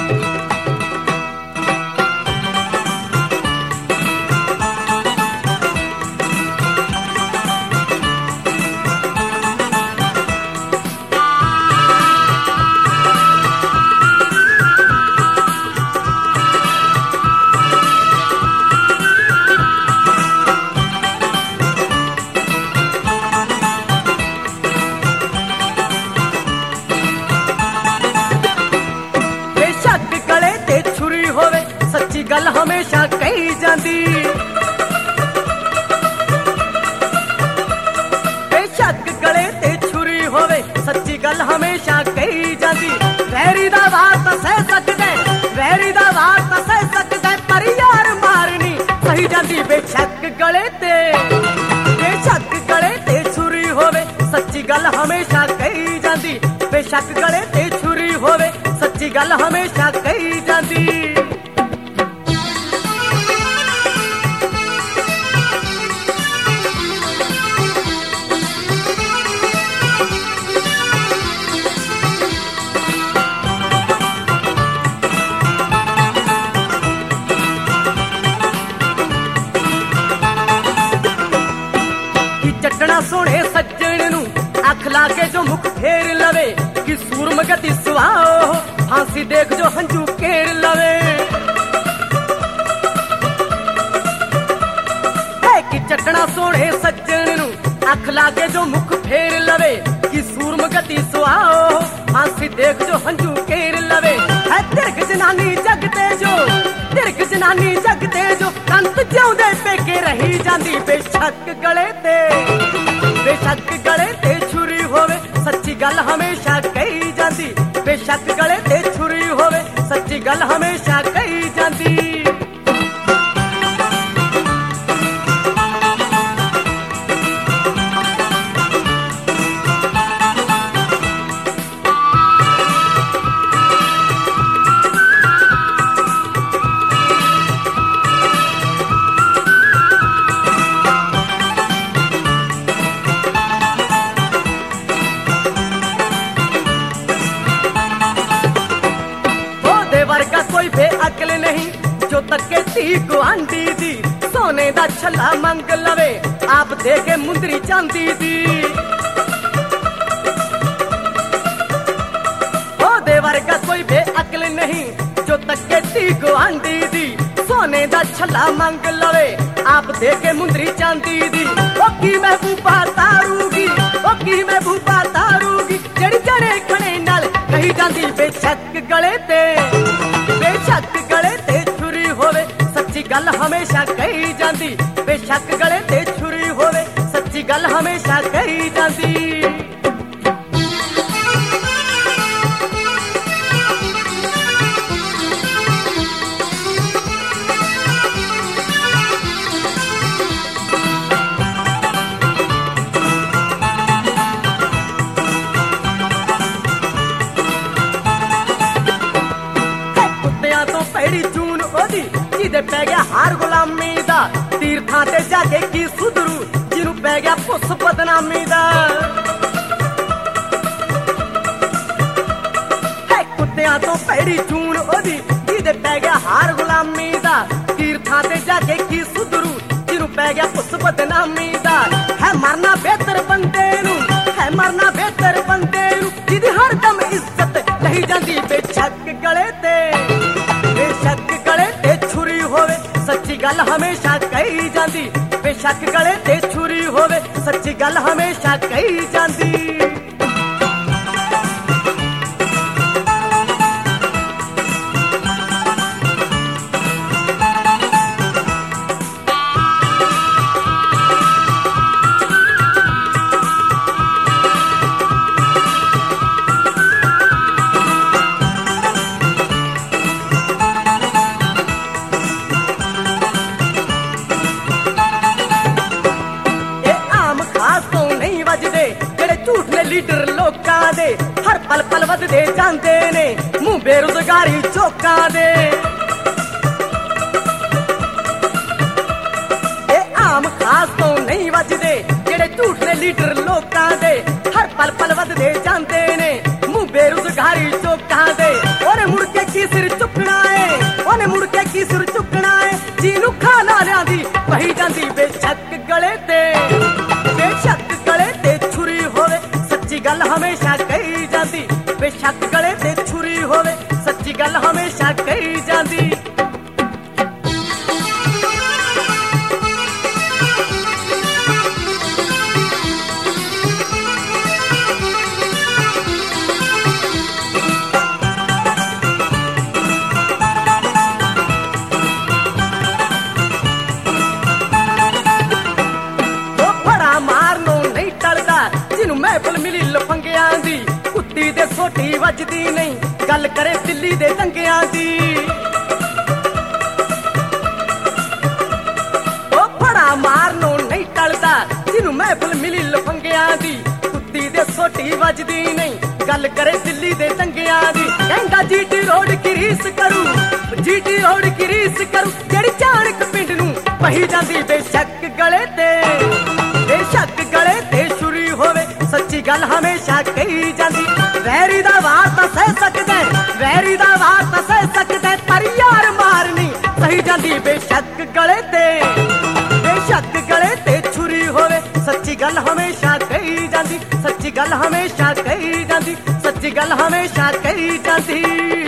गल हमेशा कही जाती, बेशक गले ते छुरी होवे सच्ची गल हमेशा कही जाती। वैरी दा वार तां सह सकदे, वैरी दा वार तां सह सकदे, पर यार मारनी सही जाती। बेशक गले ते छुरी होवे सच्ची गल हमेशा कही जाती, बेशक गले ते छुरी होवे सच्ची गल हमेशा कही जाती। चटना सोने सज्जन नू अख लाके जो मुख फेर लवे, कि सूरम गति सुहाओ फांसी देख जो हंजू केर लवे। कि चटना सोने सज्जन नू अख लाके जो मुख फेर लवे, कि सूरम गति सुहाओ फांसी देख जो हंजू केर लवे। है तिरक जनानी जगते जो, तिरक जनानी जगते जो, कंत ज्योंदे पेके रही जाती। बेशक गले ते छुरी होवे सच्ची गल हमेशा कही जाती, बेशक गले ते छुरी होवे सच्ची गल हमेशा कही जाती। कोई बेअकल नहीं जो तके धी गुआंढी दी, सोने दा छल्ला मंग लवे आप दे के मुंदरी चांदी दी। ओ देवर का कोई बेअकल नहीं जो तके धी गुआंढी दी, सोने दा छल्ला मंग लवे आप दे के मुंदरी चांदी दी। ओ की महबूबा तारूगी, ओ की महबूबा तारूगी, जड़ी जड़े खणे नाल कही जाती। बेशक गले ते छुरी होवे सच्ची गल हमेशा कही जाती, बेशक गले ते छुरी होवे सच्ची गल हमेशा कही जाती। जिदे पै गया हार गुलामी दा, तीर्थां ते जाके की सुधरू जिनू पै गया पुस बदनामी दा। है कुत्तियां तो पैड़ी चून ओदी, जिदे पै गया हार गुलामी दा, तीर्थां ते जाके की सुधरू जिनू पै गया पुस बदनामी दा। है मरना बेहतर बंदे नू, है मरना बेहतर बंदे नू, जिदी हर दम इज्जत लही जाती। बेशक गले ते छुरी होवे सच्ची गल हमेशा कही जाती, बेशक गले ते छुरी होवे सच्ची गल हमेशा कही जाती। लीडर लोकां दे हर पल पल वधदे जांदे ने, मुंह बेरोजगारी चौकां दे। ए आम खास तो नहीं वजदे जेड़े झूठे लीडर लोकां दे, हर पल पल वधदे जांदे ने, मुंह बेरोजगारी चौकां दे। और मुड़ के की सिर ਸੱਚੀ ਗੱਲ ਹਮੇਸ਼ਾ ਕਹੀ ਜਾਂਦੀ। ਜਿਹਨੂੰ ਮਹਿਫਲ ਮਿਲੀ ਲਫੰਗਿਆਂ ਦੀ, ਕੁੱਤੀ ਦੇ ਸੋਟੀ ਵੱਜਦੀ ਨਹੀਂ, ਗੱਲ ਕਰੇ ਦਿੱਲੀ ਦੇ ਦੰਗਿਆਂ ਦੀ। ਉਹ ਫੜਾ ਮਾਰਨੋਂ ਨਹੀਂ ਟਲਦਾ, ਜਿਹਨੂੰ ਮਹਿਫਲ ਮਿਲੀ ਲਫੰਗਿਆਂ ਦੀ, ਕੁੱਤੀ ਦੇ ਸੋਟੀ ਵੱਜਦੀ ਨਹੀਂ, ਗੱਲ ਕਰੇ ਦਿੱਲੀ ਦੇ ਦੰਗਿਆਂ ਦੀ। ਕਹਿੰਦਾ ਜੀਟੀ ਰੋਡ ਕੀ ਰੀਸ ਕਰੂ, ਜੀਟੀ ਰੋਡ ਕੀ ਰੀਸ ਕਰੂ, ਜਿਹੜੀ ਚਾਣਕ ਪਿੰਡ ਨੂੰ ਪਹੀ ਜਾਂਦੀ। ਬੇਸ਼ੱਕ ਗਲੇ ਤੇ, ਬੇਸ਼ੱਕ ਗਲੇ ਤੇ ਛੁਰੀ ਹੋਵੇ, ਸੱਚੀ ਗੱਲ ਹਮੇਸ਼ਾ ਕਹੀ ਜਾਂਦੀ। ਵੈਰੀ ਦਾ ਵਾਰ ਤਾਂ ਸਹਿ ਸਕਦਾ, ਵੈਰੀ ਦਾ ਵਾਰ ਤਾਂ ਸਹਿ ਸਕਦਾ, ਪਰ ਯਾਰ ਮਾਰਨੀ ਸਹੀ ਜਾਂਦੀ। ਬੇਸ਼ੱਕ ਗਲੇ ਤੇ, ਬੇਸ਼ੱਕ ਗਲੇ ਤੇ ਛੁਰੀ ਹੋਵੇ, ਸੱਚੀ ਗੱਲ ਹਮੇਸ਼ਾ ਕਹੀ ਜਾਂਦੀ, ਸੱਚੀ ਗੱਲ ਹਮੇਸ਼ਾ ਕਹੀ ਜਾਂਦੀ, ਸੱਚੀ ਗੱਲ ਹਮੇਸ਼ਾ ਕਹੀ ਜਾਂਦੀ।